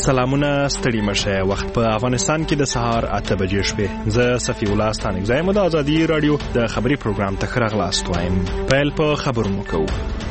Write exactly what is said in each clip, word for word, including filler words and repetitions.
سلامونه ستړي مشه. وخت په افغانستان کې د سهار اته بجې شوې. زه صفي الله ستانک زایم د ازادي رادیو د خبري پروګرام ته راغلاست وایم. پیل په خبرونو کوو.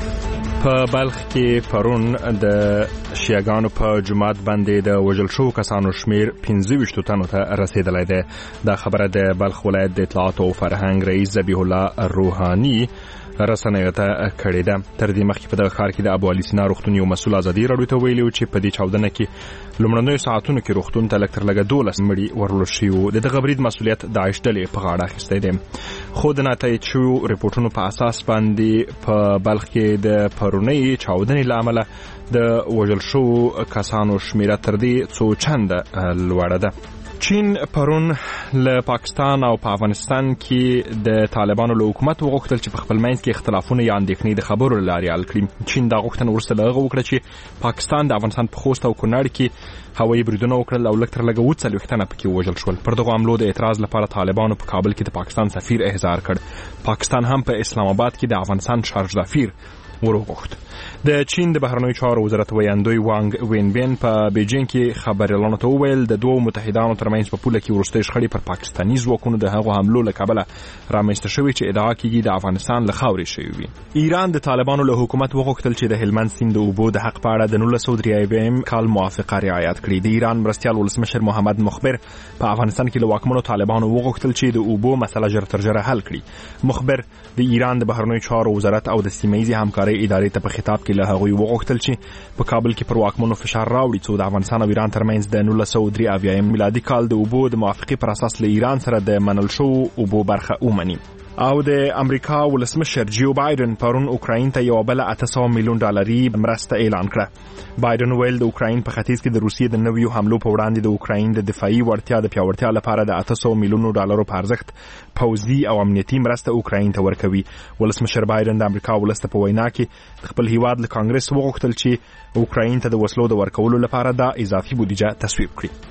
په بلخ کې پرون د شیعاګانو په جماعت باندې د وژل شوو کسانو شمیر پنځه ویشت تنو ته رسیدلی دی. دا خبره د بلخ ولایت د اطلاعات او فرهنګ رئیس ذبیح الله روحاني رسنیو ته کړې ده. تر دې مخکې په دغه ښار کې د ابو علي سینا روغتون یو مسؤل ازادي راډیو ته ویلي و چې په دې چاودنه کې لومړنیو ساعتونو کې روغتون ته لږ تر لږه دولس مړي ورلو شوي وو. د دغه برید مسؤلیت داعش ډلې په غاړه اخیستی دی. خو د ناتایید شویو رپورټونو په اساس باندې په بلخ کې د پرونۍ چاودنې له امله د وژل شوو کسانو شمیره تر دې څو چنده لوړه ده. چین پرون له پاکستان او په افغانستان کې د طالبانو له حکومت وغوښتل چې په خپل منځ کې اختلافونه یا اندېښنې د خبرو له لارې حل کړي. چین دا غوښتنه وروسته له هغه وکړه چې پاکستان د افغانستان په خوست او کونړ کې هوایي بریدونه وکړل او لږ تر لږه اووه څلوېښت تنه پکې ووژل شول. پر دغو حملو د اعتراض لپاره طالبانو په کابل کې د پاکستان سفیر احضار کړ. پاکستان هم په اسلام آباد کې د افغانستان شارج سفیر وروغوښت. د چین د بهرنیو چارو وزارت ویاندوی وانګ وینبین په بیجینګ کې خبريالانو ته وویل د دوو متحدانو ترمنځ په پوله کې وروستۍ شخړې پر پاکستاني ځواکونو د هغو حملو له کبله رامنځته شوې چې ادعا کېږي د افغانستان له خاورې شوي وي. ایران د طالبانو له حکومت وغوښتل چې د هلمند سیند د اوبو د حق په اړه د نولس سوه درې اویایم کال موافقه رعایت کړي. د ایران مرستیال ولسمشر محمد مخبر په افغانستان کې له واکمنو طالبانو وغوښتل چې د اوبو مسله ژر تر ژره حل کړي. مخبر د ایران د بهرنیو چارو وزارت او د سیمه ییزې همکارۍ ادارې ته په خطاب کې له هغوی وغوښتل چې په کابل کې پر واکمنو فشار راوړي څو د افغانستان او ایران ترمنځ د نولس سوه درې اویایم میلادي کال د اوبو د موافقې پر اساس له ایران سره د منل شوو اوبو برخه ومني. او د امریکا ولسمشر جو بایدن پرون اوکراین ته یو بل اته سوه میلیون ډالري مرسته اعلان کړه. بایدن ویل د اوکراین په ختیځ کې د روسیې د نویو حملو په وړاندې د اوکراین د دفاعي وړتیا د پیاوړتیا لپاره د اته سوه میلیونو ډالرو په ارزښت پوځي او امنیتي مرسته اوکراین ته ورکوي. ولسمشر بایدن د امریکا ولس ته په وینا کې خپل هیواد له کانګرس وغوښتل چې اوکراین ته د وسلو د ورکولو لپاره د اضافي بودیجه تصویب کړي.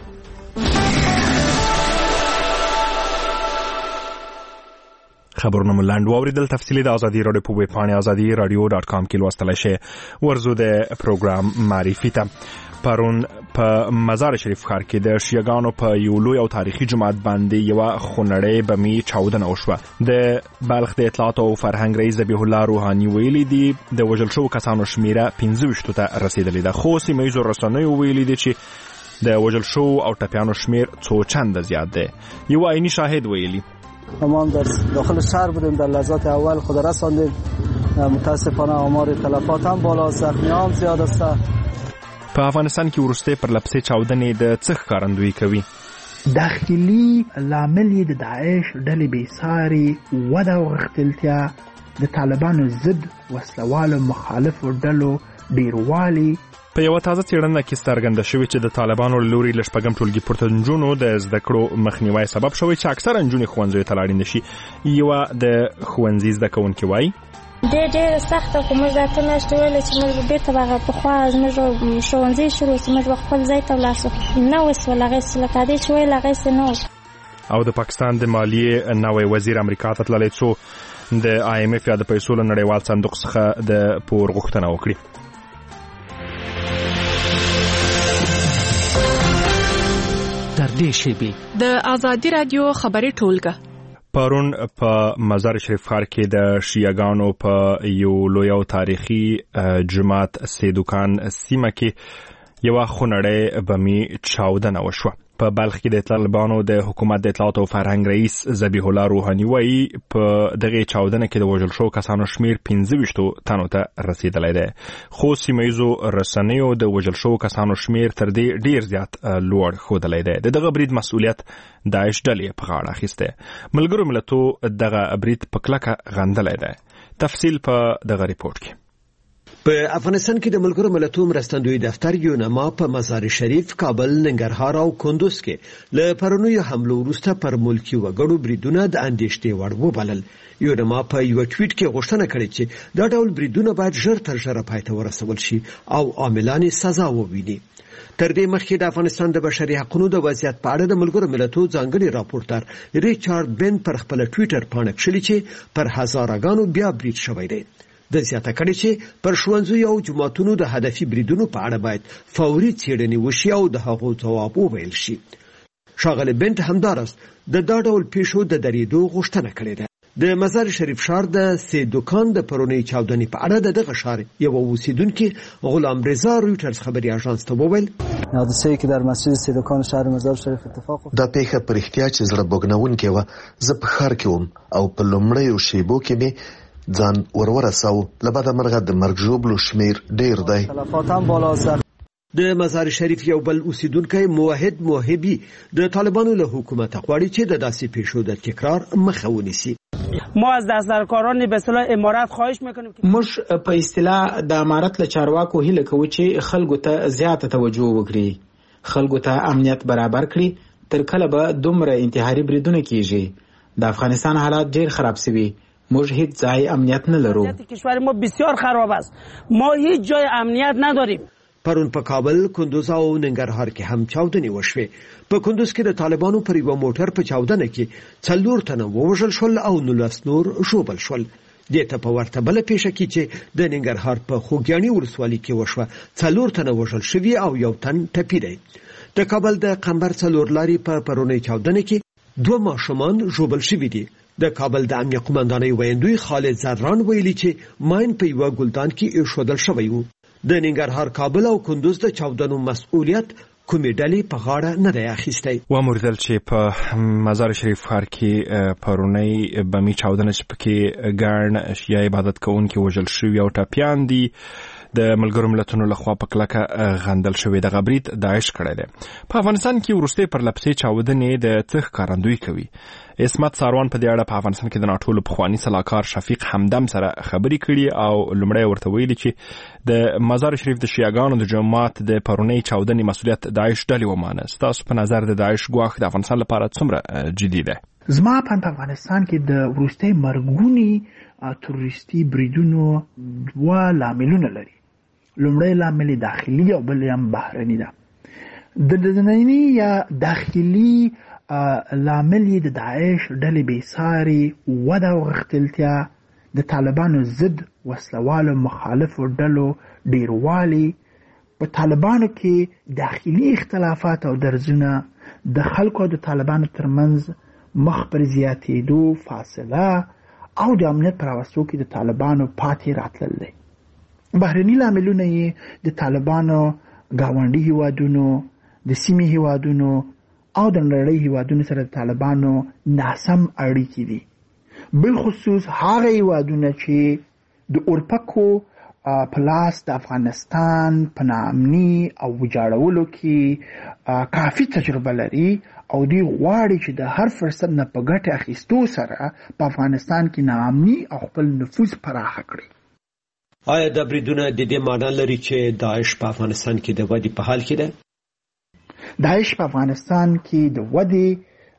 خبرونه ملاند واوریدل. تفصیلی د ازادي رادیو په ویب پاڼه ازادي رادیو ډاټ کام کې لوستلای شئ. ورزو د پروګرام معرفي ته. پرون په مزار شریف ښار کې د شیعاګانو په یو لوی او تاریخي جماعت باندې یوه خونړۍ بمي چاودنه وشوه. د بلخ د اطلاعات او فرهنګ رئیس ذبیح الله روحاني ویلي دي د وژل شوو کسانو شمیره پنځه ویشتو ته رسیدلې ده. خو سیمه ییزو رسنیو ویلي دي چې د وژل شوو او ټپیانو شمیر څو چنده زیات دی. یو عیني شاهد ویلي ما در داخل شهر بودیم، در لحظات اول خود رساندیم. متاسفانه آمار تلفات هم بالا، زخمی هم زیاد است. په افغانستان کې ورسته پر لپسې چاودنې د څه ښکارندویي کوي؟ داخلي لامل د داعش ډلې بېساري وده او غښتلتیا، د طالبانو ضد وسلوالو مخالفو ډلو ډیروالی. په یو تازه څېړنه کې څرګنده شوې چې د طالبانو له لوري له شپږم ټولګي پورته نجونو د زده کړو مخنیوی سبب شوی چې اکثره نجونې ښوونځیو ته لاړې نشي. یوه د ښوونځي زده کوونکې وایي ډېر ډېر سخته، خو موږ دا ته میاشتې ویله چې موږ به بېرته به هغه پخوا زموږ ښوونځی شروع چې موږ به خپل ځای ته ولاړ شو. نه وسول هغسې لکه دې چې ویل هغسې نه و. او د پاکستان د مالیې نوی وزیر امریکا ته تللی څو د آی ایم اف یا د پیسو له نړیوال صندوق څخه د پور غوښتنه وکړي. د ازادي رادیو خبري ټولګه پرون په مزار شریف ښار کې د شیعاګانو په یو لوی او تاریخي جماعت سیدوکان سیمه کې یوه خونړۍ بمي چاودنه وشوه. په بلخ کې د طالبانو د حکومت د اطلاعات او فرهنګ رئیس ذبیح الله روحاني وایي په دغه چاودنه کې د وژل شوو کسانو شمیر پنځه ویشتو تنو ته رسیدلی دی. خو سیمه ییزو رسنیو د وژل شوو کسانو شمیر تر دې ډیر زیات لوړ ښودلی دی. د دغه برید مسؤلیت داعش ډلې په غاړه اخیستی. ملګرو ملتو دغه برید په کلکه غندلی دی. تفصیل په دغه ریپورټ کې. په افغانستان کې د ملګرو ملتونو مرستندوی دفتر یونما په مزار شریف، کابل، ننګرهار او کندوز کې له پرونیو حملو وروسته پر ملکي وګړو بریدونه د اندېښنې وړ وبلل. یونما په یو ټویټ کې غوښتنه کړې چې دا ډول بریدونه باید ژر تر ژره پای ته ورسول شي او عاملان سزا وویني. تر دې مخکې د افغانستان د بشري حقوقو د وضعیت په اړه د ملګرو ملتونو ځانګړي راپورټر ریچارډ بن پر خپل ټویټر باندې کړي چې پر هزارګانو بیا برید شوی دی. د زیاته کړي چې پر ښوونځیو او جوماتونو د هدفي بریدونو په اړه باید فوري څېړنې وشي او د هغو ځواب وویل شي. ښاغلی بنت همداراز د دا ډول پیښو د درېدو غوښتنه کړې ده. د مزار شریف ښار د سه دوکان د پرونی چاودنې په اړه د دغه ښار یو اوسیدونکي غلام رضا رویټرز خبري اژانس ته وویل حادثه‌ای که در مسجد سه دوکان شهر مزار شریف اتفاق افتاد. دا پیښه پر احتیاج زړه بوګنونکې و. زه په ښار کې وم او په لومړیو شیبو کې مې ځان ورورساو. لبعد مرغه د مرګ ژوبلو شمیر ډیر دی. تلفات هم بالا است. د مزار شریف یو بل اوسیدونکی موحد موهبي د طالبانو له حکومت غواړي چې د داسې پیښو د تکرار مخه ونیسي. ما از دستدارکاران به اصطلاح امارات خواهش میکنیم که موږ په اصطلاح د امارت له چارواکو هیله کوو چې خلکو ته زیاته توجه وکړي، خلکو ته امنیت برابر کړي. تر کله به دومره انتحاري بریدونه کیږي؟ د افغانستان حالات ډیر خراب شوي. موږ هیڅ ځای امنیت نه لرو. کشور ما بسیار خراب است. ما هیچ جای امنیت نداریم. پرون په کابل، کندوز او ننګرهار کې هم چاودنې وشوې. په کندوز کې د طالبانو پر یو موټر په چاودنه کې څلور تنه ووژل شول او نولس نور ژوبل شول. دې ته په ورته بله پیښه کې چې د ننګرهار په خوږیاڼي ولسوالۍ کې وشوه، څلور تنه وژل شوي او یو تن ټپي دی. د کابل د قمبر څلور لارې په پرونی چاودنه کې دوه ماشومان ژوبل شوي دي. د کابل د امنیه قومندانۍ ویندوی خالد زران ویلي چې ماین په یوه ګلدان کې ایښودل شوی و. د ننګرهار، کابل او کندوز د چاودنو مسؤلیت کومې ډلې په غاړه نه دی اخیستی. وموردل چې په مزار شریف ښار کې پرونی بمي چاودنه چې پکې ګڼ شیعه عبادت کوونکي وژل شوي او ټپیان دي د ملګرو ملتونو لخوا په کلکه غندل شوی. دغه برید داعش کړی دی. په افغانستان کې وروستۍ پرلپسې چاودنې د څه ښکارندویي کوي. اسمت ساروان په دې اړه په افغانستان کې د ناټو له پخواني سلاکار شفیق حمدم سره خبرې کړي او لومړی ورته ویلي چې د مزار شریف د شیعاګانو د جماعت د پرونی چاودنې مسؤلیت داعش ډلې ومانه. ستاسو په نظر د داعش ګواښ د افغانستان لپاره څومره جدي دی؟ زما په افغانستان کې د وروستۍ مرګوني تروریستي بریدونو دوه لاملونه لري. لومړی لامل داخلي او بل هم بهرني ده. د دنني یا داخلي لامل د داعش ډلې بېساري وده او غښتلتیا، د طالبانو ضد وسلوالو مخالفو ډلو ډیروالی، په طالبانو کې داخلي اختلافات او درزونه، د خلکو او د طالبانو ترمنځ مخ پر زیاتېدو فاصله او د امنیت په راوستو کې د طالبانو پاتې راتلل دی. بهرني لاملونه یې د طالبانو ګاونډي هیوادونو، د سیمې هیوادونو او د نړۍ هیوادونو سره د طالبانو ناسم اړیکې دي. بالخصوص هغه هیوادونه چې د اورپکو په لاس د افغانستان په ناامني او ویجاړولو کې کافي تجربه لري او دوی غواړي چې د هر فرصت نه په ګټه اخیستو سره په افغانستان کې ناامني او خپل نفوذ پراخه کړي. آیا دا بریدونه د دې معنی لري چې داعش په افغانستان کې د ودې په حال کې ده؟ داعش په افغانستان کې د ودې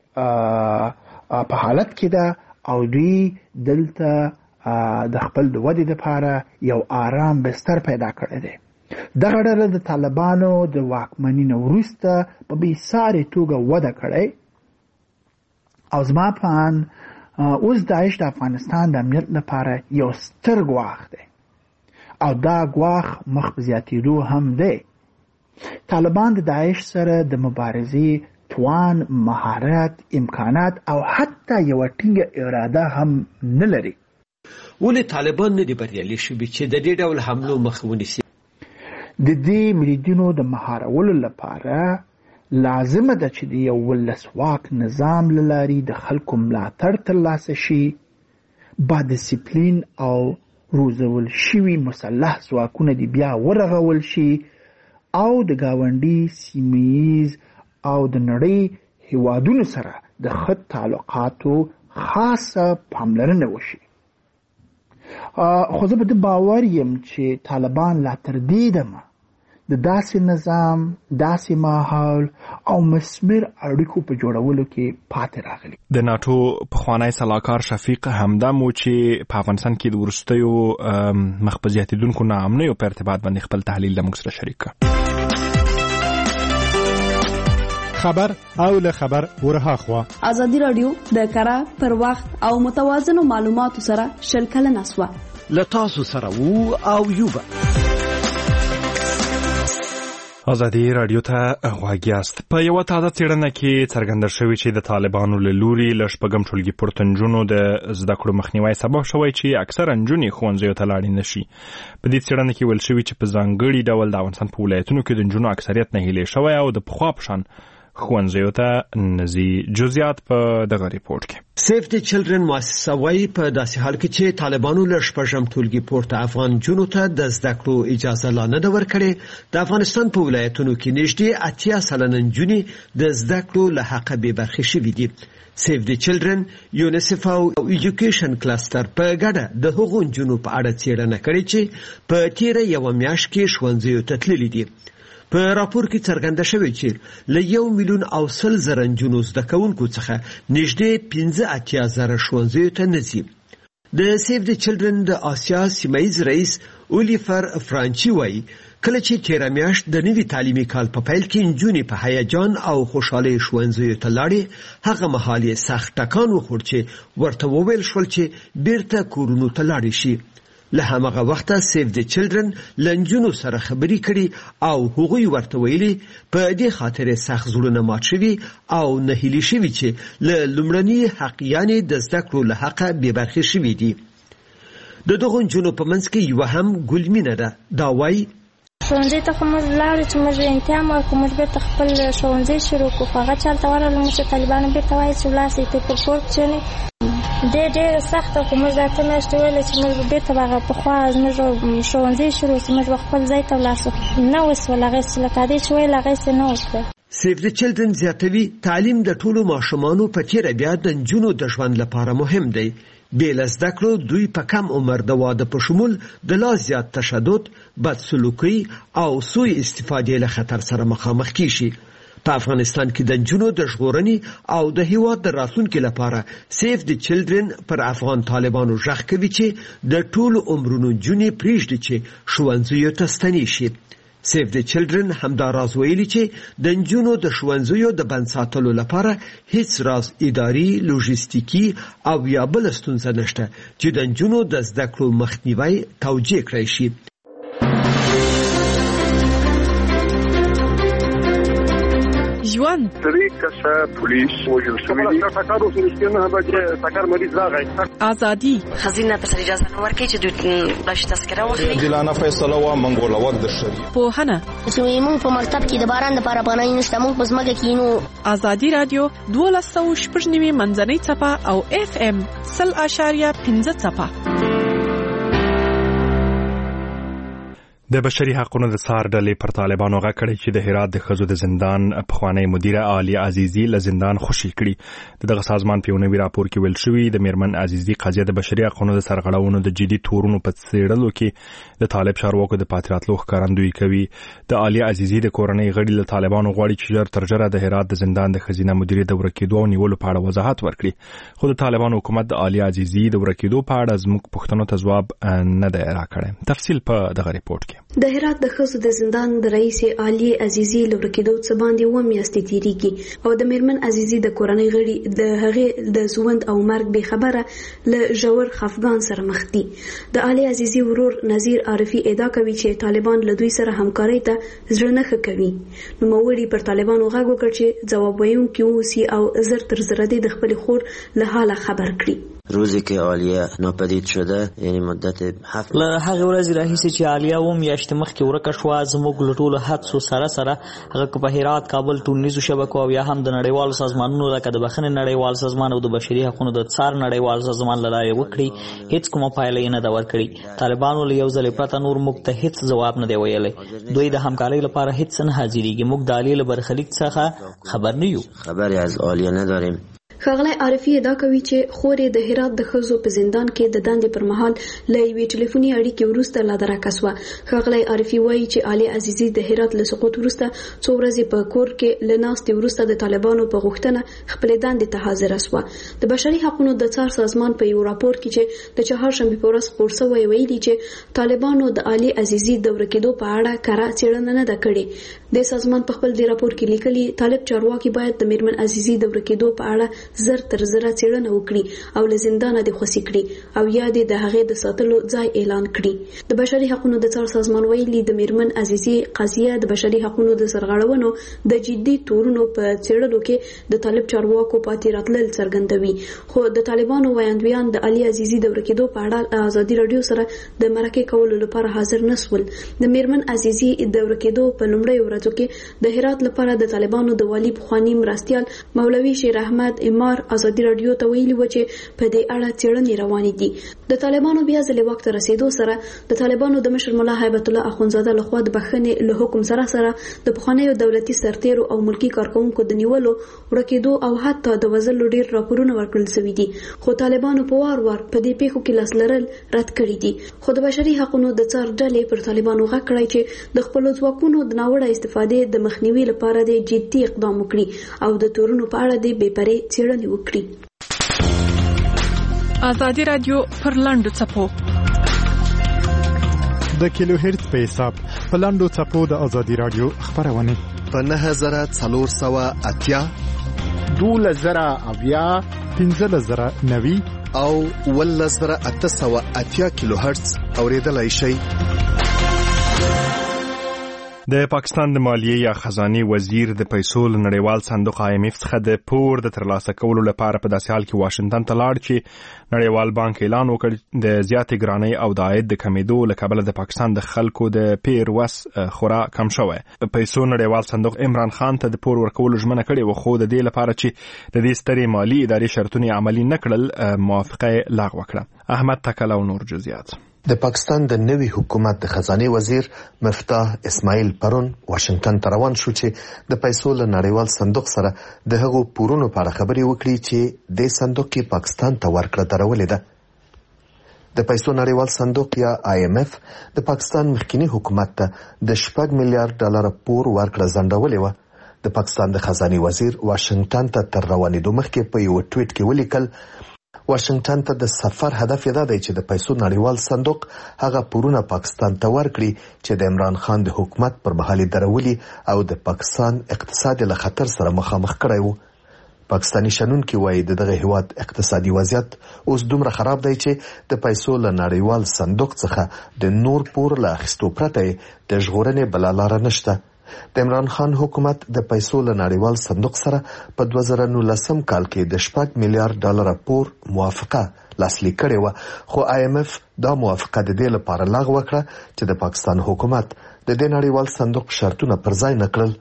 په حالت کې ده او دوی دلته د خپل د ودې لپاره یو آرام بستر پیدا کړی دی. دغه ډله د طالبانو د واکمنۍ نه وروسته په بېساري توګه وده کړی او زما په اند اوس داعش د افغانستان د امنیت لپاره یو ستر ګواښ دی او دا ګواښ مخ په زیاتېدو هم دی. طالبان د داعش سره د مبارزې توان، مهارت، امکانات او حتی یو ټینګه اراده هم نه لري. ولې طالبان نه دي بریالي شوي چې د دې ډول حملو مخه ونیسي؟ د دې بریدونو د مهارولو لپاره لازمه ده چې د یو ولسواک نظام له لارې د خلکو ملاتړ ترلاسه شي. با ډسپلین او روزول شوي مسلح ځواکونه دې بیا ورغول شي او د ګاونډي، سیمهییز او د نړۍ هیوادونو سره د ښه تعلقاتو خاصه پاملرنه وشي. خو زه په دې باور یم چې طالبان لا تر دې دمه د داسې نظام، داسې ماحول او مسمر اړیکو په جوړولو کې پاتې راغلي. د ناټو پخوانی سلاکار شفیق حمدم و چې په افغانستان کې د وروستیو مخ په زیاتېدونکو ناامنیو په ارتباط باندې خپل تحلیل له موږ سره شریک کړ. خبر او له خبر ورهاخوا ازادي رادیو د کره پر وخت او متوازنو معلوماتو سره شل کلنه سوه له تاسو سره وو او یوبه. ازادي رادیو ته غواړی است. په یو تازه څېړنه کې څرګنده شوې چې د طالبانو له لوري له شپږم ټولګي پورته نجونو د زده کړو مخنیوي سبب شوی چې اکثره نجونې ښوونځیو ته لاړې نشي. په دې څېړنه کې ویل شوي چې په ځانګړي ډول د افغانستان په ولایتونو کې د نجونو اکثریت نهیلی شوی او د پخوا په شان ښوونځیو ته نزي. جزئیات په دغه ریپورت کې. سیف دی چلډرن مؤسسه وايي په داسې حال کې چې طالبانو له شپږم ټولګي پورته افغان جنونو ته د زده کړو اجازه لا نه ده ورکړې، د افغانستان په ولایتونو کې نږدې اتیا سلنه نجونې د زده کړو له حقه بې برخې شوي دي. سیف دی چلډرن، یونیسف او ایجوکیشن کلستر په ګډه د هغو نجونو په اړه څېړنه کړې چې په تیره یوه میاشت کې ښوونځیو ته تللي دي. په راپور کې څرګنده شوی چې له یو میلیون او سل زره نجونو زده کوونکو څخه نږدې پنځه اتیا زره ښوونځیو ته نه ځي. د سیف دی چلډرن د آسیا سیمهییز رئیس اولیفر فرانچي وایي کله چې تیره میاشت د نوي تعلیمي کال په پیل کې نجونې په هیجان او خوشحالۍ ښوونځیو ته لاړې، هغه مهال یې سخت ټکان وخوړ چې ورته وویل شول چې بیرته کورونو ته لاړې شي. له همغه وخته سیف دی چلډرن له نجونو سره خبرې کړي او هغوی ورته ویلي په دې خاطر سخت زړونه مات شوي او نهیلي شوي چې له لومړني حق یعنې د زده کړو له حقه بې برخې شوي دي. د دغو نجونو په منځ کې یوه هم ګلمینه ده. دا وایي ښوونځي ته خو موږ لاړو چې موږ امتحان ورکړو، موږ بیرته خپل ښوونځی شروع کړو، خو هغه چالته ورغلو موږ ته طالبانو بیرته وایي چې ولاړ شئ په کور کښېنئ. ډېر ډېره سخته خو موږ دا اته میاشتې ویله چې موږ بیرته به هغه پخوا زموږ ښوونځی شروع شي، موږ به خپل ځای ته ولاړ شو. نه وسول هغسې لکه هغې چې ویل هغسې نه وکړه. سیف دی چلډرن زیاتوي تعلیم د ټولو ماشومانو په تیره بیا د نجونو د ژوند لپاره مهم دی. بې له زده کړو دوی په کم عمر د واده په شمول د لا زیات تشدد، بد سلوکي او سوء استفادې له خطر سره مخامخ کیږي. په افغانستان کې د نجونو د ژغورنې او د هیواد د راتلونکي لپاره سیف دی چلډرن پر افغان طالبانو غږ کوي چې د ټولو عمرونو نجونې پرېږدي چې ښوونځیو ته ستنې شي. سیف دی چلډرن همدا راز ویلي چې د نجونو د ښوونځیو د بند ساتلو لپاره هیڅ راز اداري، لوژستیکي او یا بله ستونزه نشته چې د نجونو د زده کړو مخنیوی توجیه کړی شي. ژوند درې کسه پولیس وژل شوي دي. ټکر وشو نه بچي ټکر مریض راغی. ازادي خزینه په اجازه نه ورکړي چې دوی بلش تذکره واخلي. عادلانه فیصله و منګوله وخت د شری. پوهنه چې موږ په مکتب کې د باران لپاره پناه نشته، موږ په ځمکه کې نو. ازادي رادیو دوه سوه شپږ نوي منځنۍ څپه او اف ام سل اشاریه پنځه څپه. د بشري حقوقو د څار ډلې پر طالبانو غږ کړی چې د هرات د ښځو د زندان پخوانی مدیره عالیه عزیزي له زندان خوشي کړي. دغه سازمان په یو نوي راپور کې ویل شوي د میرمن عزیزي قضیه د بشري حقوقو د سرغړونو د جدي تورونو په څېړلو کې د طالب چارواکو د پاتې راتلو ښکارندویي کوي. د عالیه عزیزي د کورنۍ غړي له طالبانو غواړي چې ژر تر ژره د هرات د زندان د ښځینه مدیرې د ورکېدو او نیولو په اړه وضاحت ورکړي. خو د طالبانو حکومت د عالیه عزیزي د ورکېدو په اړه زموږ پوښتنو ته ځواب نه دی راکړی. تفصیل په دغه ریپورت کې. د هرات د ښځو د زندان د رئیس عالی عزیزي لورکېدو څه باندې و میاشتې تیریږي او د میرمن عزیزي د کورنۍ غړي د هغې د ژوند او مرګ به خبره له ژور خفګان سره مخ دي. د عالی عزیزي ورور نذیر عارفي ادعا کوي چې طالبان له دوی سره همکارۍ ته زړه نه ښه کوي. نوموړي پر طالبانو غږ وکړ چې ځواب ویونکي واوسي او زر تر زره د خپل خور له حاله خبر کړي. روزی که عالیه ناپدید شده یعنی مدت هفت له هغه ورځې راهیسې چې عالیه و میاشتې مخکې ورکه شوه زموږ له ټولو حدسو سره سره هغه که په هرات، کابل، ټولنیزو شبکو او یا هم د نړیوالو سازمانونو لکه د بخښنې نړیوال سازمان او د بشري حقوقو د څار نړیوال سازمان له لارې وکړي، هیڅ کومه پایله یې نه ده ورکړې. طالبانو له یو ځلې پرته نور موږ ته هیڅ ځواب نه دی ویلی. دوی د همکارۍ لپاره هیڅ نه حاضرېږي. موږ د عالیه له برخلیک څخه خبر نه یو. خبری از عالیه نداریم. ښاغلی عارفي ادعا کوي چې خورې د هرات د ښځو په زندان کې د دندې پر مهال له یوې ټلیفوني اړیکې وروسته لا درکه سوه. ښاغلی عارفي وایي چې عالی عزیزي د هرات له سقوط وروسته څو ورځې په کور کې له ناستې وروسته د طالبانو په غوښتنه خپلې دندې ته حاضره سوه. د بشري حقوقو د څار سازمان په یو راپور کې چې د چهارشنبې په ورځ خپور شوی ویلي چې طالبانو د عالی عزیزي د ورکېدو په اړه کره څېړنه نه ده کړې. د سازمان په خپل د راپور کې لیکلي طالب چارواکي باید د میرمن عزیزي د ورکېدو په اړه زر تر زره څېړنه وکړي او له زندانه د خوسي کړي او یا د هغې د ساتلو ځای اعلان کړي. د بشري حقوقو د څار سازمان ویلي د میرمن عزیزي قضیه د بشري حقوقو د سرغړونو د جدي تورونو په څېړلو کې د طالب چارواکو پاتې راتلل څرګندوي. خو د طالبانو ویاندویان د علي عزیزي د ورکېدو په اړه ازادي راډیو سره د مرکې کولو لپاره حاضر نسول. د میرمن عزیزي د ورکېدو په لومړۍ ورځو کې د هرات لپاره د طالبانو د والی پخوانی مرستيال مولوي شیر احمد امار ازادي راډیو ته ویلي و چې په دې اړه څېړنې روانې دي. د طالبانو بیا ځلې وخت رسیدو سره د طالبانو د مشر ملا هیبت الله اخونزاده لخوا د بخښنې له حکم سره سره د پخوانیو دولتي سرتیرو او ملکی کارکونکو د نیولو ورکېدو او حتی د وژلو ډیر راپورونه ورکړل شوي دي. خو طالبانو په وار وار په دې پیښو کې لاس لرل رد کړي دي. خو د بشري حقوقو د څار ډلې پر طالبانو غږ کړی چې د خپل ځواکونو د ناوړه استفادې د مخنیوي لپاره د جدي اقدام وکړي او د تورونو په اړه د بې پرې څېړنې وکړي. ازادي راډیو پر لاندو څپو د کیلو هرتز په حساب په لاندو څپو د ازادي راډیو خبرونه په نه زره څلور سوه اتیا دولس زره اویا پنځلس زره نوي او ولس زره اته سوه اتیا کیلو هرتز اوریدلای شئ. د پاکستان د مالیې یا خزانه وزیر د پیسو له نړیوال صندوق آی ایم اف څخه د پور د ترلاسه کولو لپاره په داسې حال کې واشنگټن ته لاړ چې نړیوال بانک اعلان وکړ د زیاتې ګرانۍ او د عاید د کمیدو له کبله د پاکستان د خلکو د پیر وس خورا کم شوی. په پیسو نړیوال صندوق عمران خان ته د پور ورکولو ژمنه کړې و، خو د دې لپاره چې د دې سترې مالی ادارې شرطونه عملي نه کړل موافقه لغوه کړه. احمد تکل او نور جزئیات. د پاکستان د نوي حکومت د خزانه وزیر مفتاح اسماعیل پرون واشنگټن ته روان شو چې د پیسو له نړیوال صندوق سره د هغو پورونو په اړه خبرې وکړي چې د صندوق کې پاکستان ته ورکړه درولې ده. د پیسو نړیوال صندوق یا آی ایم اف د پاکستان مخکینی حکومت ته د شپږ میلیارډ ډالر پور ورکړه ځنډولې و. د پاکستان د خزانه وزیر واشنگټن ته تر روانېدو مخکې په یو ټویټ کې ولیکل واشنگټن ته د سفر هدف یې دا دی چې د پیسو نړیوال صندوق هغه پورونه پاکستان ته ورکړي چې د عمران خان د حکومت پر مهال درولي او د پاکستان اقتصاد له خطر سره مخامخ کړی وو. پاکستانی شنونکي وایي د دغه هیواد اقتصادي وضعیت اوس دومره خراب دی چې د پیسو له نړیوال صندوق څخه د نور پور له اخیستو پرته د ژغورنې بله لاره نشته. د عمران خان حکومت د پیسو له نړیوال صندوق سره په دوه زره نولسم کال کې د شپږ میلیارډ ډالر پور موافقه لاسلیک کړې و، خو آی ایم اف دا موافقه د دې لپاره لغوه کړه چې د پاکستان حکومت د دې نړیوال صندوق شرطونه پر ځای نه کړل.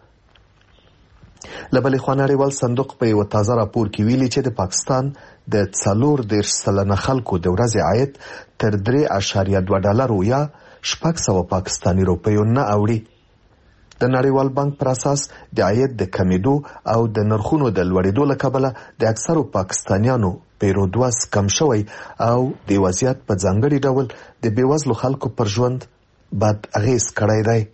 له بلې خوا نړیوال صندوق په یو تازه راپور کې ویلي چې د پاکستان د څلور دېرش سلنه خلکو د ورځې عاید تر درې اعشاریه دوه ډالرو یا شپږ سوه پاکستاني روپیو نه اوړي. د نړیوال بانک پر اساس د عاید د کمیدو او د نرخونو د لوړېدو له کبله د اکثرو پاکستانیانو پیرود وس کم شوی او د وضعیت په ځانګړي ډول د بېوزلو خلکو پر ژوند بد اغیز کړی دی.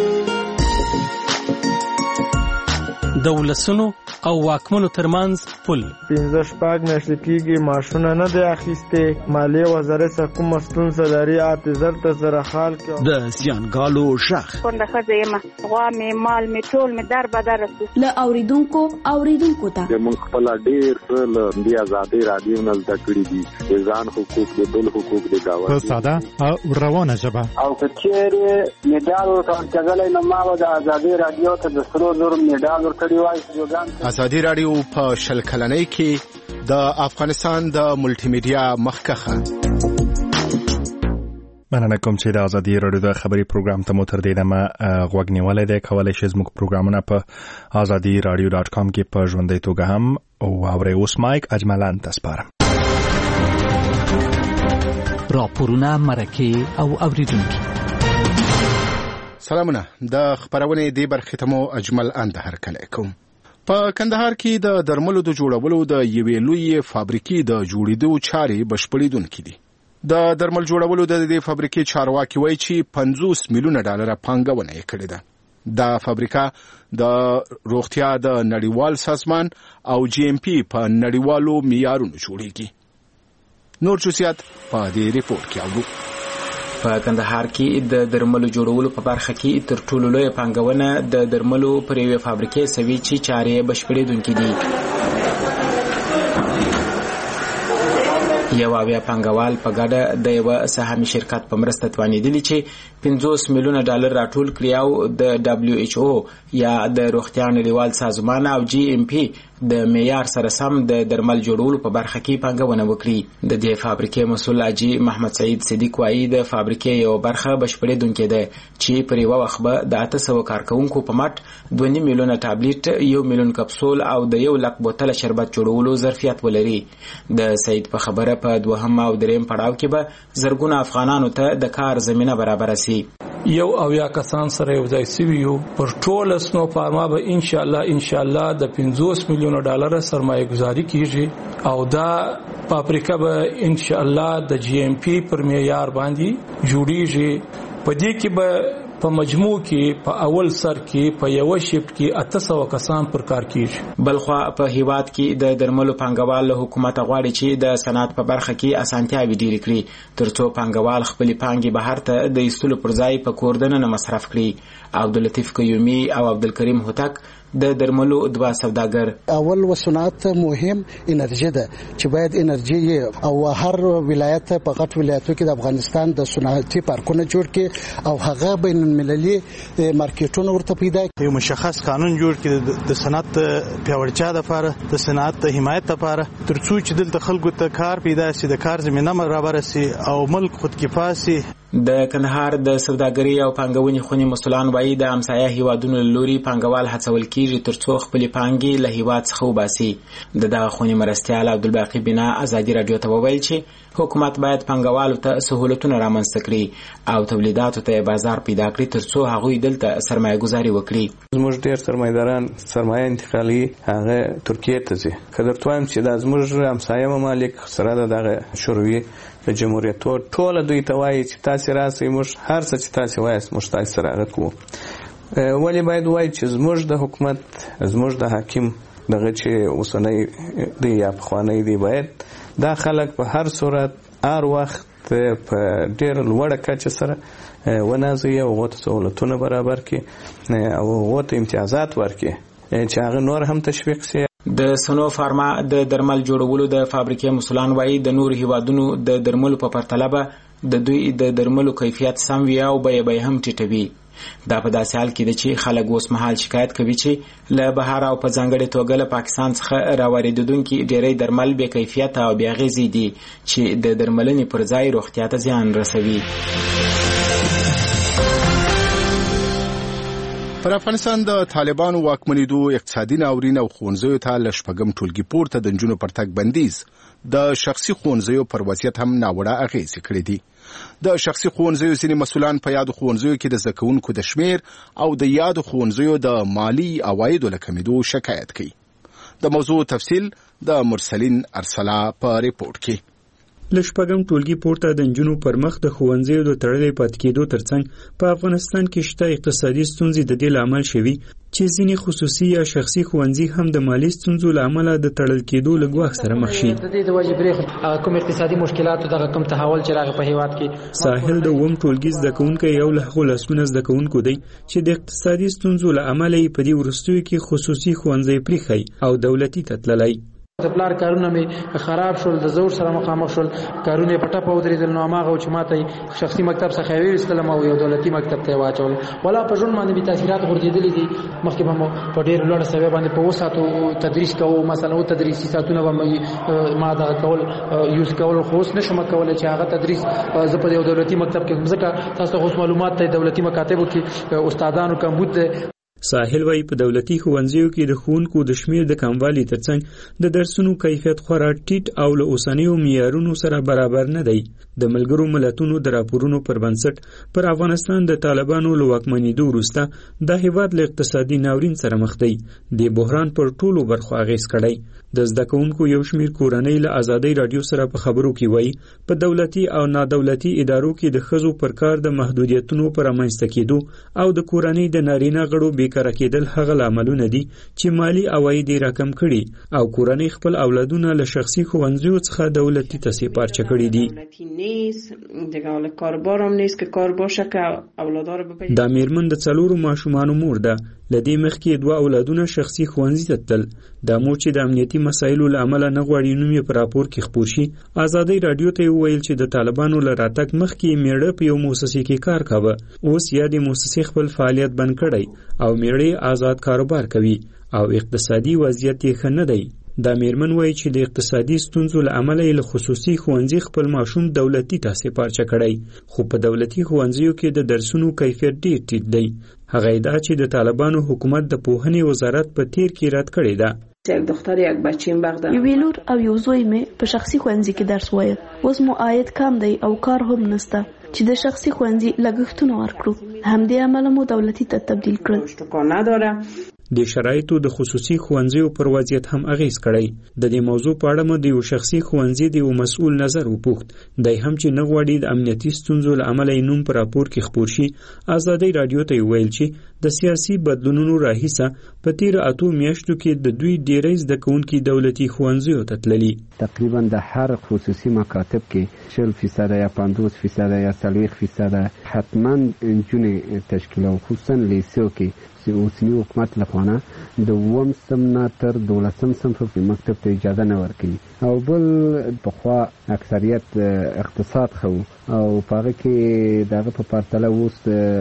د ولسونو او واکمنو ترمنځ پل پنځه شپږ میاشتې کېږي معاشونه نه دی اخیستې. مالیې وزارت څخه کومه ستونزه لري حافظر ته سره حال کړه. د زیانګالو غږ کونډه ښځه یم، غوا مې مال مې ټول مې در بدر رسي. له اوریدونکو اوریدونکو ته موږ خپل ډېر څه له دې ازادۍ راډیو نه زده کړي دي، د ځان حقوق د بل حقوق د ګاونډي په ساده او روانه ژبه. او که چېرې مډال ورکول کېدلی نو ما به د ازادۍ راډیو ته د سرو زرو مډال ورکړی وای. ازادي راډیو په شل کلنۍ کې د افغانستان د ملټي میډیا مخکخه. مننه کوم چې د ازادي راډیو د خبري پروګرام ته مو تر دې دمه غوږ نیولی دی. کولی شئ زموږ پروګرامونه په ازادي راډیو ډاټ کام کې په ژوندۍ توګه هم واورئ. اوس مایک اجملان ته سپارم. راپورونه، مرکې او اوریدونکي. سلامونه. د خبرونې دې برخې ته مو اجمل اند هرکلی کوم. په کندهار کې د درملو د جوړولو د یوې لویې فابریکې د جوړېدو چارې بشپړېدونکې دي. د درمل جوړولو د دې فابریکې چارواکي وایي چې پنځوس میلیونه ډالره پانګونه یې کړې ده. دا فابریکه د روغتیا د نړیوال سازمان او جی ایم پی په نړیوالو معیارونو جوړېږي. نور جزئیات په دې ریپورت کې اورو. په کندهار کې د درملو جوړولو په برخه کې تر ټولو لوی پانګونه د درملو پر یوې فابریکې سوي چې چارې بشپړېدونکې دي. یو اویا پانګوال په ګډه د یو سهامي شرکت په مرسته توانېدلي چې پنځوس میلیونه ډالر راټول کړي او د دبليو ایچ او یا د روغتیا نړیوال سازمان او جی ام پی د معیار سره سم د درمل جوړولو په برخه کې پانګونه وکړي. د دې فابریکې مسؤل اجي محمد سعید صدیق وایي د فابریکې یو برخه بشپړېدونکې ده چې پر یوه وخت به د اته سوه کارکوونکو په مټ دوه نیم میلیونه ټابلیټ، یو میلیون کپسول او د یو لک بوتله شربت جوړولو ظرفیت ولري. د سعید په خبره په دوهم او دریم پړاو کې به زرګونه افغانانو ته د کار زمينه برابر شي. یو اویا کسان سره یو ځای سوي یو پر ټول سنو فارما به ان شاء الله ان شاء الله د پنځوس میلیونه ډالر سرمایه گذاري کیږي او دا فابریکه به ان شاء الله د جی ام پی پر معیار باندې جوړیږي. په دې کې به په مجموع کې په اول سر کې په یو شفت کې اته سوه کسان پر کار کیږي. بلخوا په هیواد کې د درملو پانګوال له حکومت غواړي چې د صنعت په برخه کې اسانتیاوي ډېرې کړي ترڅو پانګوال خپل پانګې بهر ته د ایستلو پر ځای په کور دننه مصرف کړي. عبداللطیف قیومي او عبدالکریم هوتک د درملو دوه سوداګر. اول و صنعت مهم انرژي ده چې باید انرژي او هر ولایت په غټ ولایتو کې د افغانستان د صنعتي پارکونه جوړ کړي او هغه بین المللي مارکیټونه ورته پیدا کړي. یو مشخص قانون جوړ کړي د صنعت پیاوړتیا لپاره، د صنعت حمایت لپاره، ترڅو چې دلته خلکو ته کار پیدا شي، د کار زمينه برابر شي او ملک خودکفا شي. د کندهار د سوداګرۍ او پانګونې خونې مسؤلان وایي د همسایه هیوادونو له لوري پانګوال هڅول کیږي ترڅو خپلې پانګې له هیواد څخه وباسي. د دغه خونې مرستیال عبدالباقي بنا ازادي راډیو ته وویل چې حکومت باید پانګوالو ته سهولتونه رامنځته کړي او تولیداتو ته بازار پیدا کړي ترڅو هغوی دلته سرمایه گذاري وکړي. زموږ ډېر سرمایداران سرمایه انتقالي هغه ترکیې ته ځي. که درته وایم چې دا زموږ همسایه ممالک سره د دغه شوروي د جمهوریت ټوله دوی ته وایي چې تاسې راسئ، موږ هر څه چې تاسې وایاست موږ تاسې سره هغه کوو. ولې باید وایي چې زموږ د حکومت زموږ د حاکم دغه چې اوسنی دی یا پخوانی دی باید دا خلک په هر صورت هر وخت په ډېر لوړه کچه سره ونازوي او هغو ته سهولتونه برابر کړي او هغو ته امتیازات ورکړي چې هغه نور هم تشویق شي. د سنو فارما د درمل جوړولو د فابریکې مسؤلان وایي د نور هیوادونو د درملو په پرتله به د دوی د درملو کیفیت سم وي او بیه به هم ټیټوي. دا په داسې حال کې ده چې خلک اوس مهال شکایت کوي چې له بهر او په ځانګړې توګه له پاکستان څخه راوارېدونکي ډېری درمل بې کیفیته او بې اغېزې دي چې د درملنې پر ځای روغتیا ته زیان رسوي. پر افغانستان د طالبانو واکمنېدو اقتصادي ناورین او ښوونځیو ته له شپږم ټولګي پورته د نجونو پر تګ بندیز د شخصي ښوونځیو پر وضعیت هم ناوړه اغېزې کړې دي. د شخصي ښوونځیو ځینې مسؤلان په یادو ښوونځیو کې د زده کوونکو د شمیر او د یادو ښوونځیو د مالي عوایدو له کمېدو شکایت کوي. د موضوع تفصیل د مرسلین ارسلا په ریپورت کې. له شپږم ټولګي پورته د نجونو پر مخ د ښوونځیو د تړلې پاتې کېدو ترڅنګ په افغانستان کې شته اقتصادي ستونزې د دې لامل شوي چې ځینې خصوصي یا شخصي ښوونځي هم د مالي ستونزو له امله د تړل کېدو له ګواښ سره مخ شي. د دې د وجې پرې کوم اقتصادي مشکلاتو دغه کوم تحول چې راغی په هیواد کې. ساحل د اووم ټولګي زده کوونکی یو له هغو لسګونه زده کوونکو دی چې د اقتصادي ستونزو له امله یې په دې وروستیو کې خصوصي ښوونځی پرېښی او دولتي ته تللی. د پلار کارونه مې خراب شول، د زور سره مخامخ شول، کارونه په ټپه ودرېدل. نو هماغه چې ماته شخصي مکتب څخه یې ویستلم او یو دولتي مکتب ته یې واچول. ولا په ژوند باندې بې تاثیرات غورځېدلي دي. مخکې به مو په ډېر لوړه سویه باندې په اوه ساعتو تدریس کوو، مثلا اوه تدریسي ساعتونه به ما دغه کول یوز کول، خو اوس نشم کولی چې هغه تدریس زه په یو دولتي مکتب کې، ځکه تاسو ته اوس معلومات دی دولتي مکاتبو کې استادانو کمبود دی. ساحل وايي په دولتي ښوونځیو کې د ښوونکو د شمیر د کموالي ترڅنګ د درسونو کیفیت خورا ټیټ او له اوسنیو معیارونو سره برابر نه دی. د ملګرو ملتونو د راپورونو پر بنسټ پر افغانستان د طالبانو له واکمنېدو وروسته د هیواد له اقتصادي ناورین سره مخ دی. د بحران پر ټولو برخو اغېز کړی. د زده کوونکو یو شمیر کورنۍ له ازادۍ رادیو سره په خبرو کې وایي په دولتي او نادولتي ادارو کې د ښځو پر کار د محدودیتونو پر رامنځته کېدو او د کورنۍ د نارینه غړو بیکاره کېدل هغه لاملونه دي چې مالی عواید یې راکم کړي او کورنۍ خپل اولادونه له شخصي ښوونځیو څخه دولتي ته سپارچه کړي دي. دا میرمن د څلورو ماشومانو مور ده. لدې مخکې دوه اولادونه شخصي ښوونځي ته تلل. دا مور چې د امنیتي مسایلو له امله نه غواړي نوم یې په راپور کې خپور شي، ازادۍ رادیو ته وویل چې د طالبانو له راتګ مخکې میړه په یو موسسې کې کار کاوه، اوس یا د موسسې خپل فعالیت بند کړی او میړه آزاد کاروبار کوي او اقتصادي وضعیت یې ښه نه دی. دا میرمن وایي چې د اقتصادي ستونزو له امله یې له خصوصي ښوونځي خپل ماشوم دولتي ته سپارچه کړی، خو په دولتي ښوونځیو کې د درسونو کیفیت ډېر ټیټ دی. هغه ادعا چې د طالبانو حکومت د پوهنې وزارت په تیر کې رد کړې ده. یک دختر یک بچیم بغدا یو لور او یو زوی مې په شخصي ښوونځي کې درس وایي. اوس مو عاید کم دی او کار هم نشته چې د شخصي ښوونځي لګښتونه ورکړو. همدې امله مو دولتي ته تبدیل کړل. د شرایطو د خصوصي ښوونځیو پر وضعیت هم اغیز کړی. د دې موضوع په اړه مو د یو شخصي ښوونځي د یو مسؤل نظر وپوښت. دی هم چې نه غواړي د امنیتي ستونزو له امله یې نوم په راپور کې خپور شي، ازادۍ رادیو ته ویل چې د سیاسي بدلونونو راهیسه په تیر اتو میاشتو کې د دوی ډیری زده کوونکي دولتي ښوونځیو ته تللي. تقریبا د هر خصوصي مکاتب کې شل فیصد یا پنځوس فیصد یا څلوېښت فیصد حتما نجونې تشکیل او خصوصا لیسو کې چې اوسنی حکومت لخوا د اووم صنف نه تر دولسم صنف په مکتب ته اجازه نه ورکوي او بل پخوا اکثریت اقتصاد خو او په هغه کې دغه په پرتله اوس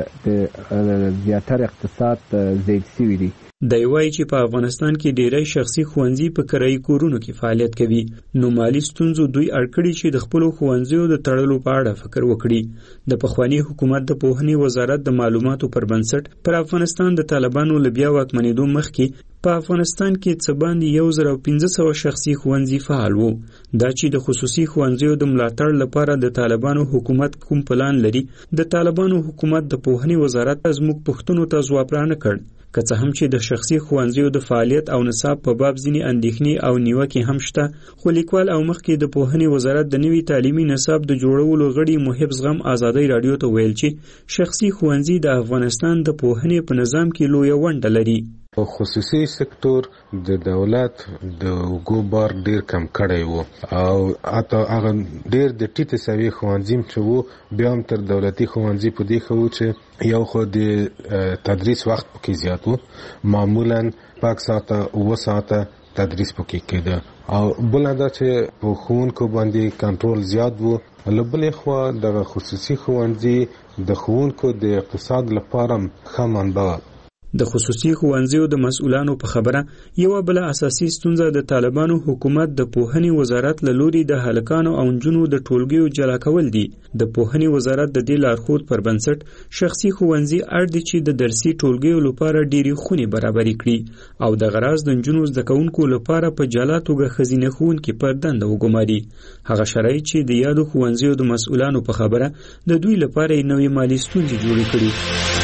د زیاتره اقتصاد زیات شوی دی. دی وایي چې په افغانستان کې ډیری شخصي ښوونځي په کرایي کورونو کې فعالیت کوي، نو مالي ستونزو دوی اړ کړي چې د خپلو ښوونځیو د تړلو په اړه فکر وکړي. د پخواني حکومت د پوهنې وزارت د معلوماتو پر بنسټ پر افغانستان د طالبانو له بیا واکمنېدو مخکې په افغانستان کې څه باندې یو زر او پنځه سوه شخصي ښوونځي فعال وو. دا چې د خصوصي ښوونځیو د ملاتړ لپاره د طالبانو حکومت کوم پلان لري، د طالبانو حکومت د پوهنې وزارت زموږ پوښتنو ته ځواب رانه کړ. که څه هم چې د شخصي ښوونځیو د فعالیت او نصاب په باب ځینې اندېښنې او نیوکې هم شته، خو لیکوال او مخکې د پوهنې وزارت د نوي تعلیمي نصاب د جوړولو غړي محب زغم ازادۍ رادیو ته ویل چې شخصي ښوونځي د افغانستان د پوهنې په نظام کې لویه ونډه لري. خصوصي سکتور د دولت د اوږو بار ډیر کم کړی وو او حتی هغه ډیر د ټیټې سویې ښوونځي چې وو بیا هم تر دولتي ښوونځي په دې ښه وو چې یو خو د تدریس وخت پکې زیات وو، معمولا پاک ساعته اووه ساعته تدریس پکې کېده او بله دا چې په ښوونکو باندې کنټرول زیات وو. له بلې خوا دغه خصوصي ښوونځي د ښوونکو د اقتصاد لپاره ښه منبع. د خصوصي ښوونځیو د مسؤلانو په خبره یوه بله اساسي ستونزه د طالبانو حکومت د پوهنې وزارت له لوري د هلکانو او نجونو د ټولګیو جلا کول دي. د پوهنې وزارت د دې لارښود پر بنسټ شخصي ښوونځي اړ دي چې د درسي ټولګیو لپاره ډېرې خونې برابرې کړي او د غراض د نجونو زده کوونکو لپاره په جلا توګه ښځینه ښوونکي پر دنده وګماري. هغه شرایط چې د یادو ښوونځیو د مسؤلانو په خبره د دوی لپاره یې نوې مالي ستونزې جوړې کړي.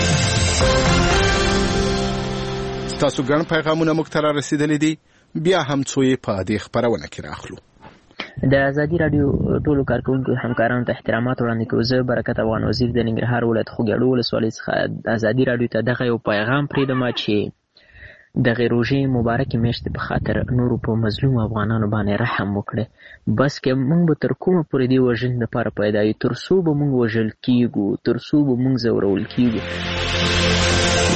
تاسو ګڼ پیغامونه موږ ته را رسېدلي دي، بیا هم څو یې په دې خپرونه کې راخلو. د ازادي راډیو ټولو کارکونکو همکارانو ته احترامات وړاندې کوو. زه برکت افغان وزیر د ننګرهار ولایت خوږیاڼو ولسوالۍ څخه ازادي راډیو ته دغه یو پیغام پرېږدم چې دغې روژې مبارکې میاشتې په خاطر نورو په مظلوم افغانانو باندې رحم وکړئ. بس که موږ به تر کومه پورې دې وژنې لپاره پیدا یو، تر څو به موږ وژل کېږو، تر څو به موږ ځورول کېږو.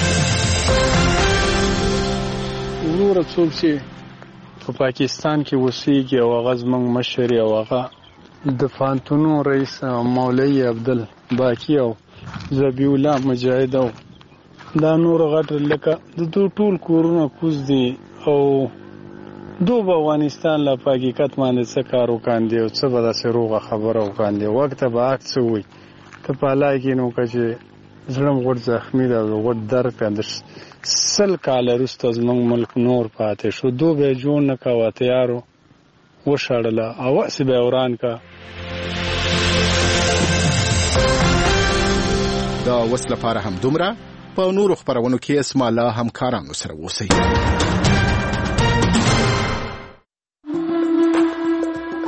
وروره څوک چې په پاکستان کې اوسېږي او هغه زموږ مشر او هغه د فانتونو رئیس مولوي عبدل باقي او ذبیح الله مجاهد او دا نور غټ لکه د دوی ټول کورونه کوز دي او دو به افغانستان له په حقیقت باندې څه کار وکاندي او څه به داسې روغه خبره وکاندي. وخته به حق څه وي ته په حالای کې نو که چې زړه م غټ زخمي ده غټ درد که سل کاله وروسته زموږ ملک نور پاتې شو، دو به یې جوړ نه کوه تیارو وشړله او هسې به یې وران که. دا اوس لپاره هم دومره. په نورو خپرونو کې اسما الله همکارانو سره اوسئ.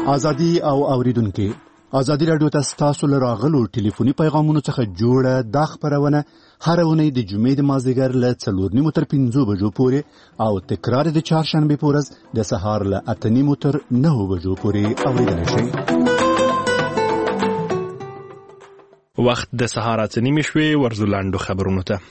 ازادي او اوریدونکو ازادي رادیو ته تاسو لراغلو ټلیفوني پیغامونو څخه جوړه د خبرونه هر ونې د جمعې د مازدیګر له څلور نیمو تر پنځو بجو پورې او تکرار د چهارشنبه پورز د سهار له اته نیمو تر نهو بجو پورې اوریدل شي. وخت د سهار اته نیمې شوي ورزولاندو خبرونو ته.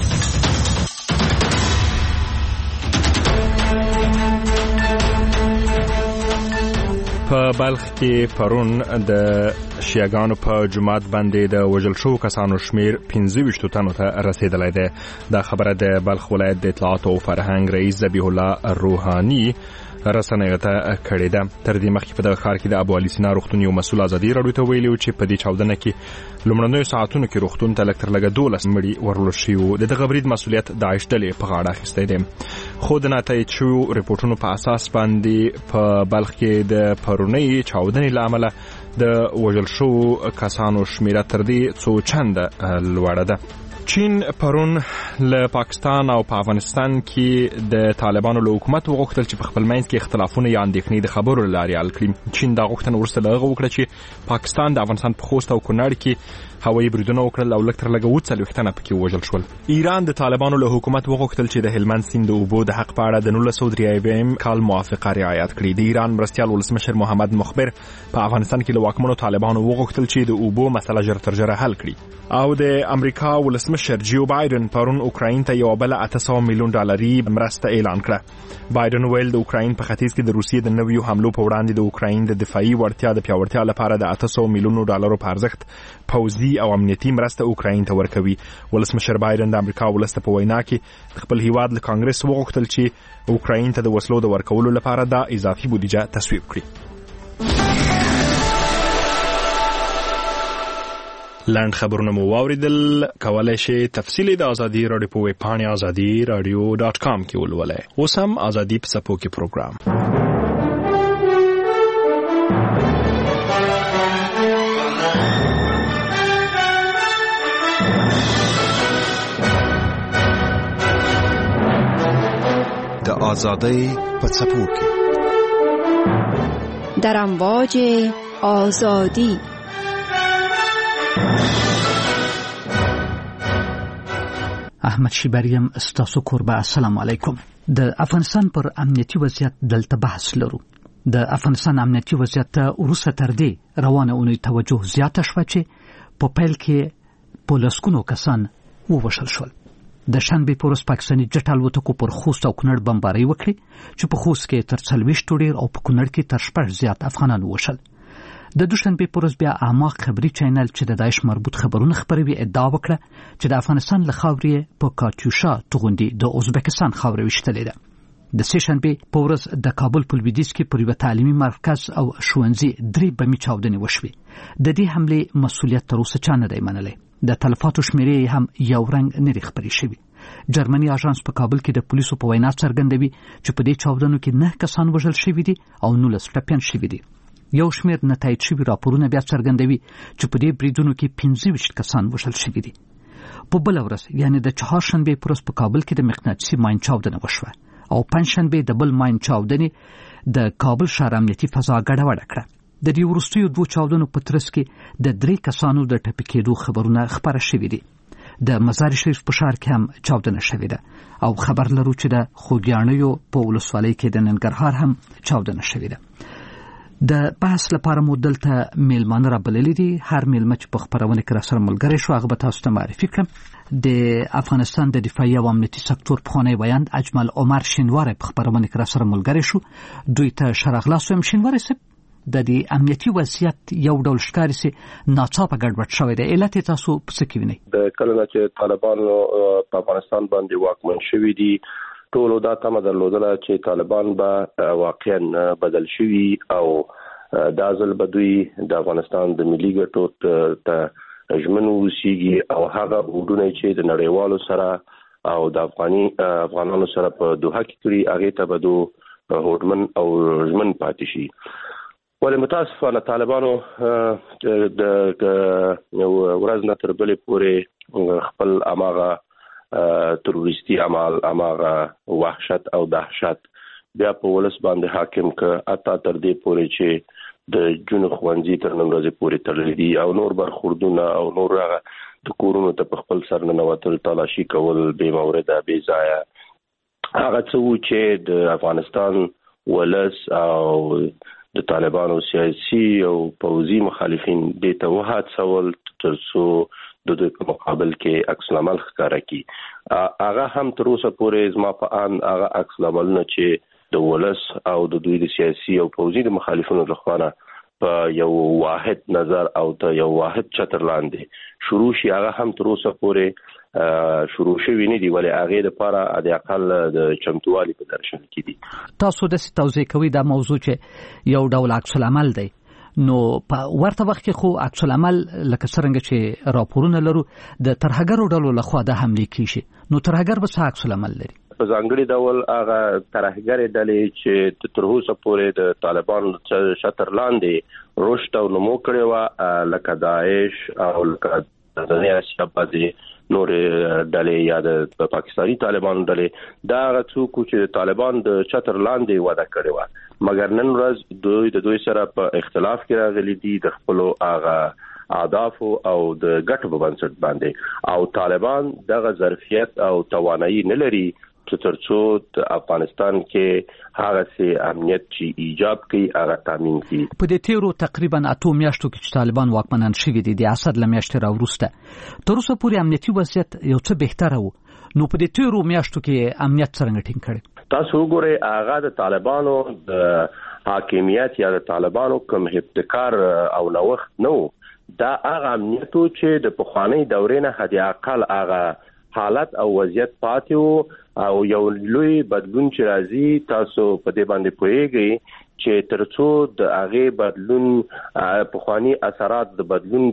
په بلخ کې پرون د شیعاګانو په جماعت باندې د وژل شوو کسانو شمیر پنځه ویشت تنو ته رسیدلی دی. دا خبره د بلخ ولایت د اطلاعات او فرهنګ رئیس ذبیح الله روحاني رسنیو ته کړې ده. تر دې مخکې په دغه ښار کې د ابو علي سینا روغتون یو مسؤل ازادي راډیو ته ویلي و چې په دې چاودنه کې لومړنیو ساعتونو کې روغتون ته لږ تر لږه دولس مړي ورلول شوي وو. د دغه برید مسؤلیت داعش ډلې په غاړه اخیستی دی. خو د ناتایید شویو رپورټونو په اساس باندې په بلخ کې د پرونۍ چاودنې له امله د وژل شوو کسانو شمیره تر دې څو چنده لوړه ده. چین پرون له پاکستان او په افغانستان کې د طالبانو له حکومت وغوښتل چې په خپل منځ کې اختلافونه یا اندېښنې د خبرو له لارې حل کړي. چین دا غوښتنه وروسته له هغه وکړه چې پاکستان د افغانستان په خوست او کونړ کې هوایي بریدونه وکړل او لږ تر لږه اووه څلوېښت تنه پکې ووژل شول. ایران د طالبانو له حکومت وغوښتل چې د هلمند سیند د اوبو د حق په اړه د نولس سوه درې اویایم کال موافقه رعایت کړي. د ایران مرستیال ولسمشر محمد مخبر په افغانستان کې له واکمنو طالبانو وغوښتل چې د اوبو مسله ژر تر ژره حل کړي. او د امریکا ولسمشر جیو بایدن پرون اوکراین ته یو بل اته سوه میلیون ډالري مرسته اعلان کړه. بایدن ویل د اوکراین په ختیځ کې د روسیې د نویو حملو په وړاندې د اوکراین د دفاعي وړتیا د پیاوړتیا لپاره د اته سوه میلیونو ډالرو په ارزښت پوځي او امنیتي مرسته اوکراین ته ورکوي. ولسمشر بایدن د امریکا ولس ته په وینا کې خپل هیواد له کانګرس وغوښتل چې اوکراین ته د وسلو د ورکولو لپاره د اضافي بودیجه تصویب کړي. لاند خبرونه مو واوریدل. کولای شئ تفصیلی د ازادي رادیو په ویب پاڼه ازادي رادیو ډاټ کام کې ولولئ. اوس هم ازادي په څپو کې پروګرام. د ازادۍ په څپو کې در امواج آزادی. احمد شیبریم ستاسو کوربه. السلام علیکم. د افغانستان پر امنیتي وضعیت دلته بحث لرو. د افغانستان امنیتي وضعیت ته وروسته تر دې روانه اونۍ توجه زیاته شوه چې په پیل کې په لسګونو کسان ووژل شول. د شنبې په ورځ پاکستاني جټ الوتکو پر خوست او کونړ بمبارۍ وکړې چې په خوست کې تر څلوېښتو ډېر او په کونړ کې تر شپږ زیات افغانان ووژل. د دوشنبې په ورځ بیا اعماق خبري چینل چې د داعش مربوط خبرونه خپروي ادعا وکړه چې د افغانستان له خاورې په کاتیوشا توغندي د ازبکستان خاورې وشتلې ده. د سه شنبې په ورځ د کابل په لویدیځ کې پر یو تعلیمي مرکز او ښوونځي درې بمي چاودنې وشوې. د دې حملې مسؤلیت تر اوسه چا نه دی منلی. د تلفاتو شمیرې هم یو رنګ نه دي خپرې شوي. جرمني اژانس په کابل کې د پولیسو په وینا څرګندوي چې په دې چاودنو کې نه کسان وژل شوي دي او نولس ټپیان شوي دي. یو شمیر نتایج شوي راپورونه بیا څرګندوي چې په دې بریدونو کې پنځه ویشت کسان وژل شوي دي. په بله ورځ یعنې د چهارشنبې په ورځ په کابل کې د مقناطیسي ماین چاودنه وشوه او پنجشنبې د بل ماین چاودنې د کابل ښار امنیتي فضا ګډوډه کړه. د دې وروستیو دوو چاودنو په ترڅ کې د درې کسانو د ټپي کېدو خبرونه خپاره شوي دي. د مزار شریف په ښار کې هم چاودنه شوې ده او خبر لرو چې د خوږیاڼیو په ولسوالۍ کې د ننګرهار هم چاودنه شوې ده. د بحث لپاره مو دلته میلمانه رابللي دي. هر میلمه چې په خپرونه کې راسره ملګری شو هغه به تاسو ته معرفي کړم. د افغانستان د دفاعي او امنیتي سکتور پخوانی ویاند اجمل عمر شینواری په خپرونه کې راسره ملګری شو. دوی ته ښه راغلاست وایم. شینواری صاحب، د دې امنیتي وضعیت یو ډول ښکاري چې ناڅاپه ګډوډ شوی دی. علت یې تاسو په څه کې وینئ؟ د کله نه چې طالبانو په افغانستان باندې واکمن شوي دي ټولو دا تمه درلودله چې طالبان به واقعا بدل شوي او دا ځل به دوی د افغانستان د ملي ګټو ته ژمن اوسیږي او هغه وډونه چې د نړیوالو سره او د افغاني افغانانو سره په دوحه کې کړي هغه ته به دو هوډمن او ژمن پاتې شي. ولې متاسفانه طالبانو د ورځ نه تر بلې پورې خپل اماغه تروریستي عمل اماغه وحشت او دهشت بیا په ولس باندې حاکم ک اتا تر دې پورې چې د جون خوانځي تر نن ورځې پورې تړلې دي او نور برخوردونه او نور هغه د کورونو ته په خپل سر نه نوتل تلاشي کول بې مورده بې ځایه هغه څه چې د افغانستان ولس او د طالبانو سیاسي او پوځي مخالفین د ته وهڅول ترڅو د دوی په مقابل کې عکس العمل ښکاره کړي هغه هم تر اوسه پورې زما په ان هغه عکس العملونه چې د ولس او د دوی د سیاسي او پوځي د مخالفینو لخوا په یو واحد نظر او ته یو واحد چتر لاندې شروع شي هغه هم تر اوسه پورې شروع شوی نه دی ولې هغه د لپاره د اقل د چمتووالي په درشل کې دي تاسو د توضیح کوي دا موضوع چې یو ډول عکس العمل دی نو په ورته وخت کې خو عکس العمل لکه څنګه چې راپورونه لرو د ترهګرو ډلو لخوا د حمله کیږي نو ترهګر به څه عکس العمل لري په ځانګړي ډول هغه ترهګرې ډلې چې تر اوسه پورې د طالبانو شتر لاندې رشد او نمو کړی و لکه داعش او لکه د دنیا بعضي نور ډلې یا د پاکستاني طالبانو ډلې دا هغه څوک چې طالبان د شتر لاندې وده کړی و مګر نن ورځ دوی د دوی سره په اختلاف کې راغلي دي د خپل هغه اهداف او د ګټو په بنسټ باندې او طالبان دغه ظرفیت او توانایي نه لري چې ترڅو د افغانستان کې هغه سي امنیت چې ایجاب کوي هغه تامین کړي په دې تیرو تقریبا اته میاشتو کې چې طالبان واکمنان شوي دي د اسد لمیاشتې راوروسته تر اوسه پورې امنیتي وضعیت یو څه بهتره وو نو په دې تیرو میاشتو کې امنیت څنګه ټینګ کړي تاسو وګورئ هغه د طالبانو د حاکمیت یا د طالبانو کوم ابتکار او نوښت نو دا هغه امنیت چې د پخوانی دورې نه حد اقل هغه حالت او وضعیت پاتې او یو لوی بدلون چې راځي تاسو په دې باندې پوهیږئ چې ترڅو د هغه بدلون پخوانی اثرات د بدلون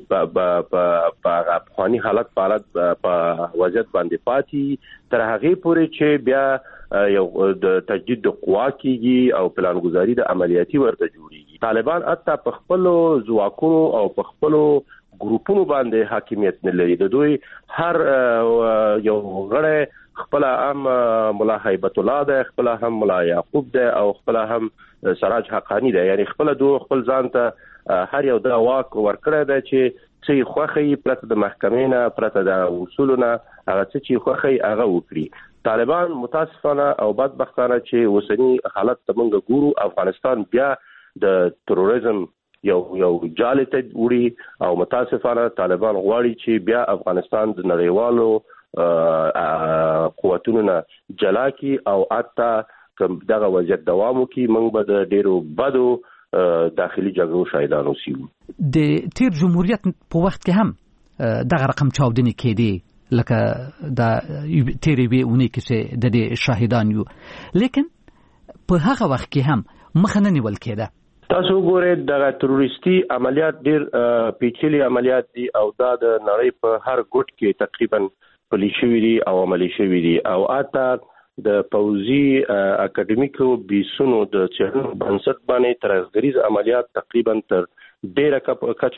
په پخوانی حالت حالت په وضعیت باندې پاتې تر هغه پورې چې بیا یو د تجدید د قوا کیږي او پلانګذاری د عملیاتي ورته جوړیږي طالبان حتی په خپل ځواکونو او په خپل ګروپونو باندې حاکمیت نه لري د دوی هر یو غړی خپل هم مولا هیبت الله ده خپل هم مولا یعقوب ده او خپل هم سراج حقانی ده یعنی خپل دوه خپل ځان ته هر یو د واک ورکړه ده چې چې خوخي پرته د محکمې نه پرته د اصولونو هغه چې خوخي هغه وکړي طالبان متاسفانه او بدبختانه چې وسنی حالت څنګه ګورو افغانستان بیا د تروریزم یو یو جاله ته وړي او متاسفانه طالبان غواړي چې بیا افغانستان د نړیوالو قوتونو نه جلا کی او اته دغه وضعیت دوام وکي موږ به د ډیرو بدو داخلي جګړو شاهدان اوسو د تیر جمهوریت په وخت کې هم دغه رقم چاودنې کېدی لکه د تیرې وی اونې کې د دې شاهدان یو لیکن په هغه وخت کې هم مخ نه نیول کېده تاسو ګورئ د تروریستي عملیات ډیر پیچلي عملیات دي او دا د نړۍ په هر ګوټ کې تقریبا پلي شوي دي او عملي شوي دي او اته د پوځي اکیډمیکو بیسونو د چهرو بنسټ باندې ترهګریز عملیات تقریبا تر ډیره کچ